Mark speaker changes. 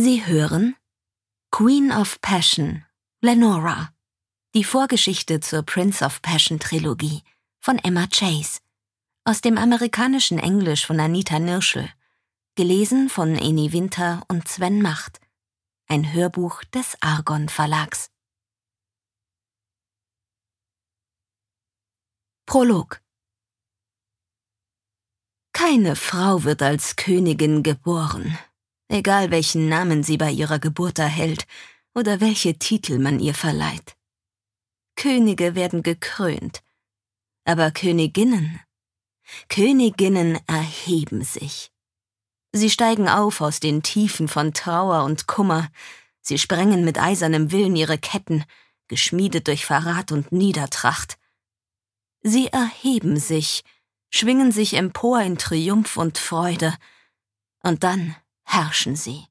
Speaker 1: Sie hören Queen of Passion, Lenora, die Vorgeschichte zur Prince of Passion Trilogie von Emma Chase, aus dem amerikanischen Englisch von Anita Nirschl, gelesen von Eni Winter und Sven Macht, ein Hörbuch des Argon Verlags. Prolog. Keine Frau wird als Königin geboren, egal welchen Namen sie bei ihrer Geburt erhält oder welche Titel man ihr verleiht. Könige werden gekrönt, aber Königinnen erheben sich. Sie steigen auf aus den Tiefen von Trauer und Kummer, sie sprengen mit eisernem Willen ihre Ketten, geschmiedet durch Verrat und Niedertracht. Sie erheben sich, schwingen sich empor in Triumph und Freude, und dann herrschen sie.